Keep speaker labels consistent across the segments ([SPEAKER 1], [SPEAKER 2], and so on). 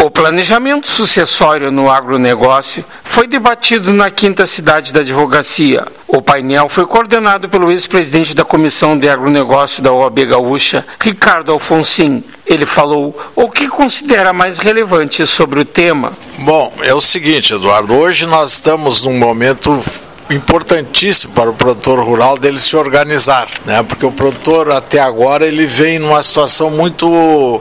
[SPEAKER 1] O planejamento sucessório no agronegócio foi debatido na 5ª cidade da advocacia. O painel foi coordenado pelo ex-presidente da Comissão de Agronegócio da OAB Gaúcha, Ricardo Alfonsin. Ele falou o que considera mais relevante sobre o tema.
[SPEAKER 2] Bom, é o seguinte, Eduardo, hoje nós estamos num momento importantíssimo para o produtor rural dele se organizar, né? Porque o produtor até agora ele vem numa situação muito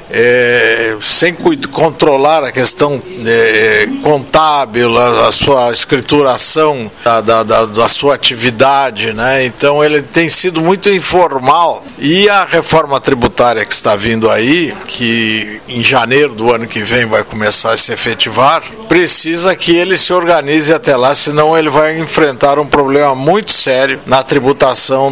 [SPEAKER 2] sem controlar a questão contábil, a sua escrituração da sua atividade, né? Então ele tem sido muito informal, e a reforma tributária que está vindo aí, que em janeiro do ano que vem vai começar a se efetivar, precisa que ele se organize até lá, senão ele vai enfrentar um problema muito sério na tributação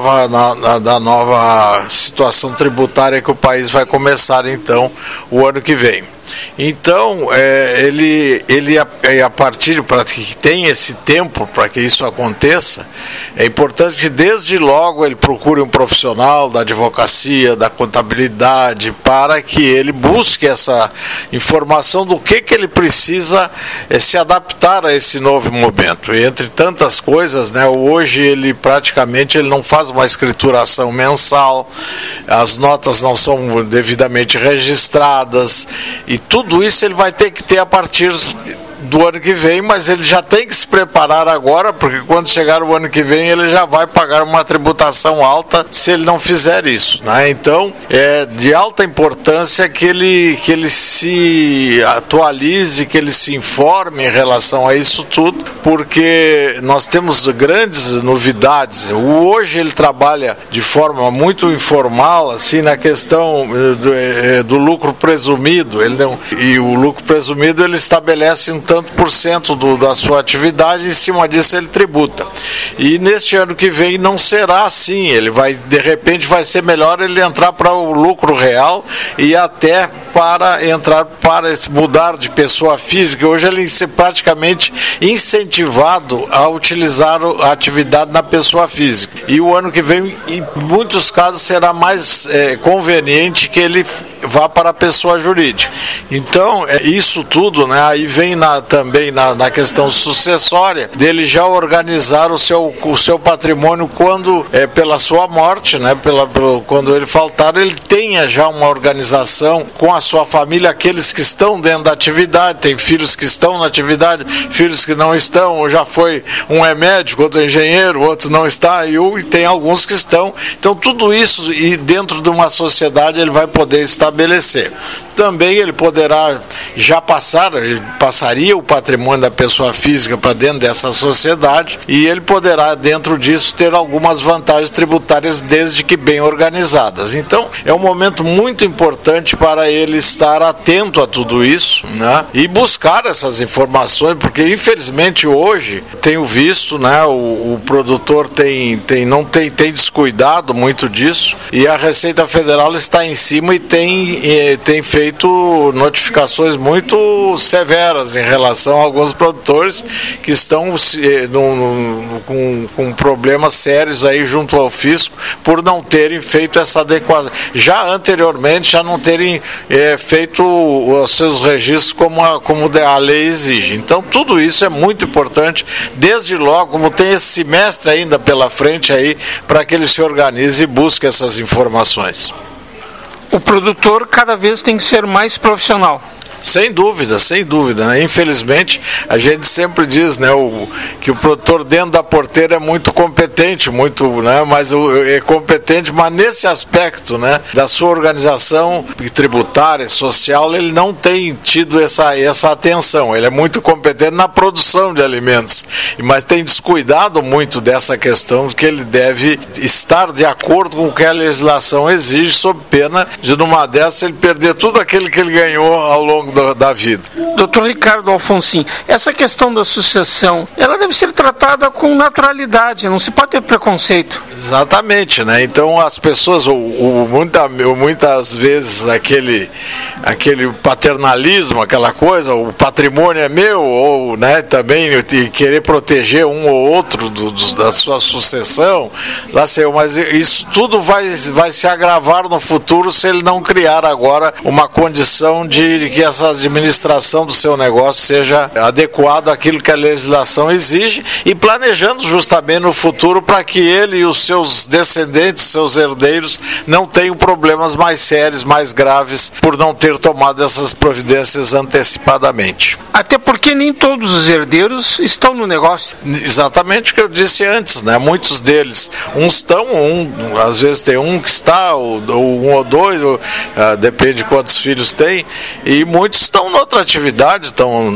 [SPEAKER 2] da nova situação tributária que o país vai começar então o ano que vem. Então, ele a partir para que tenha esse tempo para que isso aconteça, é importante que desde logo ele procure um profissional da advocacia, da contabilidade, para que ele busque essa informação do que ele precisa se adaptar a esse novo momento. E entre tantas coisas, né, hoje ele praticamente não faz uma escrituração mensal, as notas não são devidamente registradas, e tudo isso ele vai ter que ter a partir do ano que vem, mas ele já tem que se preparar agora, porque quando chegar o ano que vem ele já vai pagar uma tributação alta se ele não fizer isso, né? Então é de alta importância que ele se atualize, que ele se informe em relação a isso tudo, porque nós temos grandes novidades. Hoje ele trabalha de forma muito informal, assim, na questão do lucro presumido. E o lucro presumido ele estabelece um tanto por cento da sua atividade, e em cima disso ele tributa. E neste ano que vem não será assim, ele vai, de repente vai ser melhor ele entrar para o lucro real e até para mudar de pessoa física. Hoje ele é praticamente incentivado a utilizar a atividade na pessoa física. E o ano que vem, em muitos casos, será mais conveniente que ele vá para a pessoa jurídica. Então, isso tudo, né, aí vem também na questão sucessória, dele já organizar o seu patrimônio quando, pela sua morte, né, quando ele faltar, ele tenha já uma organização com a sua família, aqueles que estão dentro da atividade, tem filhos que estão na atividade, filhos que não estão, ou já foi, um é médico, outro é engenheiro, outro não está, e tem alguns que estão. Então tudo isso, e dentro de uma sociedade ele vai poder estabelecer. Também ele poderá já passaria o patrimônio da pessoa física para dentro dessa sociedade, e ele poderá dentro disso ter algumas vantagens tributárias, desde que bem organizadas. Então é um momento muito importante para ele estar atento a tudo isso, né, e buscar essas informações, porque infelizmente hoje tenho visto, né, o produtor tem descuidado muito disso, e a Receita Federal está em cima e tem feito notificações muito severas em relação a alguns produtores que estão com problemas sérios aí junto ao fisco por não terem feito essa adequação. Já anteriormente, já não terem feito os seus registros como a lei exige. Então tudo isso é muito importante, desde logo, como tem esse semestre ainda pela frente aí, para que ele se organize e busque essas informações.
[SPEAKER 1] O produtor cada vez tem que ser mais profissional.
[SPEAKER 2] Sem dúvida, né? Infelizmente, a gente sempre diz, né, que o produtor dentro da porteira é muito competente, né, mas é competente, mas nesse aspecto, né, da sua organização tributária, social, ele não tem tido essa atenção. Ele é muito competente na produção de alimentos, mas tem descuidado muito dessa questão, que ele deve estar de acordo com o que a legislação exige, sob pena de, numa dessas, ele perder tudo aquilo que ele ganhou ao longo da vida.
[SPEAKER 1] Doutor Ricardo Alfonsin, essa questão da sucessão, ela deve ser tratada com naturalidade, não se pode ter preconceito.
[SPEAKER 2] Exatamente, né? Então as pessoas, muitas vezes aquele paternalismo, aquela coisa, o patrimônio é meu, ou, né, também querer proteger um ou outro da sua sucessão, mas isso tudo vai se agravar no futuro se ele não criar agora uma condição de que essa administração do seu negócio seja adequada àquilo que a legislação exige e planejando justamente no futuro para que ele e os seus descendentes, seus herdeiros, não tenham problemas mais sérios, mais graves por não ter tomado essas providências antecipadamente.
[SPEAKER 1] Até porque nem todos os herdeiros estão no negócio.
[SPEAKER 2] Exatamente o que eu disse antes, né? Muitos deles, uns estão, às vezes tem um que está, ou um ou dois, depende de quantos filhos tem, e muitos estão em outra atividade,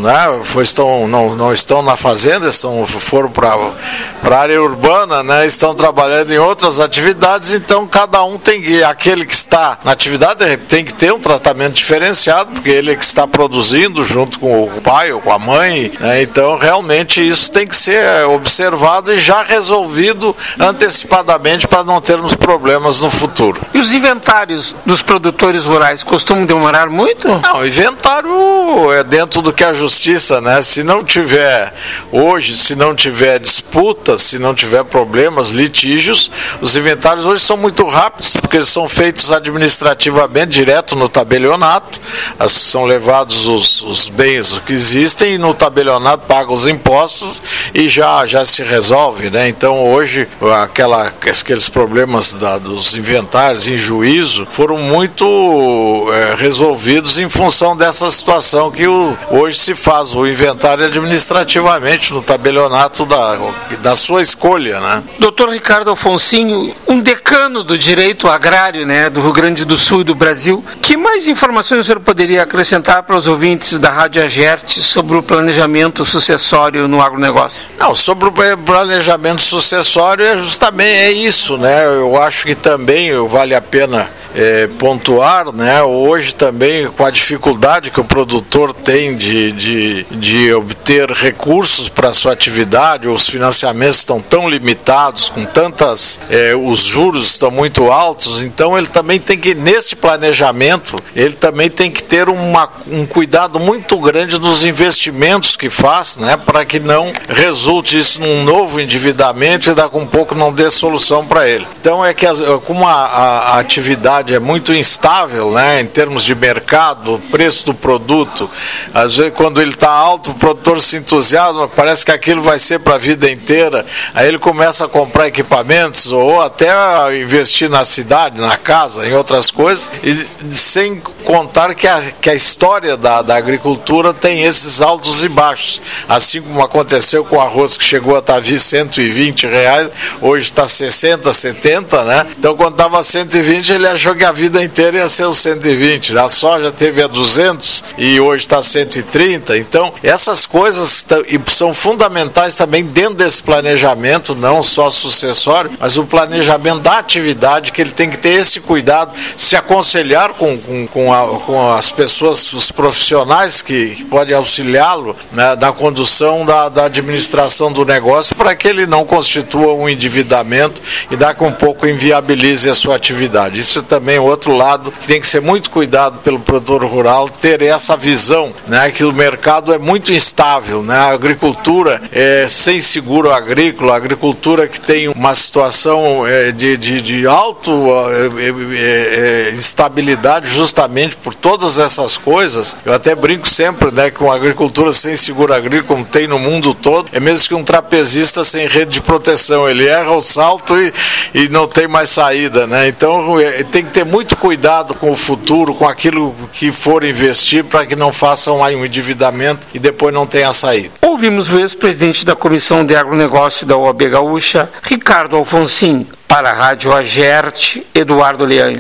[SPEAKER 2] não estão na fazenda, foram para a área urbana, né? Estão trabalhando em outras atividades, então cada um aquele que está na atividade tem que ter um tratamento diferenciado, porque ele é que está produzindo junto com o pai ou com a mãe, né? Então realmente isso tem que ser observado e já resolvido antecipadamente para não termos problemas no futuro.
[SPEAKER 1] E os inventários dos produtores rurais costumam demorar muito?
[SPEAKER 2] Não, o inventário é dentro do que a justiça, né? Se não tiver disputas, se não tiver problemas, litígios, os inventários hoje são muito rápidos, porque eles são feitos administrativamente, direto no tabelionato, são levados os bens que existem e no tabelionato pagam os impostos e já se resolve, né? Então hoje aqueles problemas dos inventários em juízo foram muito resolvidos em função dessa situação que hoje se faz o inventário administrativamente no tabelionato da sua escolha, né?
[SPEAKER 1] Doutor Ricardo Alfonsinho, um decano do direito agrário, né, do Rio Grande do Sul e do Brasil, que mais informações o senhor poderia acrescentar para os ouvintes da Rádio Agerte sobre o planejamento sucessório no agronegócio?
[SPEAKER 2] Não, sobre o planejamento sucessório justamente isso, né? Eu acho que também vale a pena pontuar, né? Hoje também com a dificuldade que o produtor tem de obter recursos para a sua atividade, os financiamentos estão tão limitados, com os juros estão muito altos, então ele também tem que, nesse planejamento, ele também tem que ter um cuidado muito grande dos investimentos que faz, né? Para que não resulte isso num novo endividamento e daqui a um pouco não dê solução para ele. Então como a atividade é muito instável, né, em termos de mercado, preço do produto, às vezes quando ele está alto, o produtor se entusiasma, parece que aquilo vai ser para a vida inteira, aí ele começa a comprar equipamentos ou até a investir na cidade, na casa, em outras coisas, e sem contar que a história da agricultura tem esses altos e baixos, assim como aconteceu com o arroz que chegou a estar R$120, hoje está 60, 70, né? Então quando estava 120 ele achou que a vida inteira ia ser os 120, a soja teve a 200 e hoje está 130, então essas coisas são fundamentais também dentro desse planejamento, não só sucessório, mas o planejamento da atividade, que ele tem que ter esse cuidado, se aconselhar com as pessoas, os profissionais que podem auxiliá-lo, né, na condução da administração do negócio, para que ele não constitua um endividamento e daqui a um pouco inviabilize a sua atividade. Isso também é outro lado que tem que ser muito cuidado pelo produtor rural, ter essa visão, né, que o mercado é muito instável, né, a agricultura sem seguro agrícola, a agricultura que tem uma situação de alta instabilidade justamente por todas essas coisas. Eu até brinco sempre, né, que uma agricultura sem seguro agrícola, como tem no mundo todo, é mesmo que um trapezista sem rede de proteção, ele erra o salto e não tem mais saída, né? Então tem que ter muito cuidado com o futuro, com aquilo que for investir, para que não façam um endividamento e depois não tenha saída.
[SPEAKER 1] Ouvimos o ex-presidente da Comissão de Agronegócio da OAB Gaúcha, Ricardo Alfonsinho. Para a Rádio Agerte, Eduardo Leães.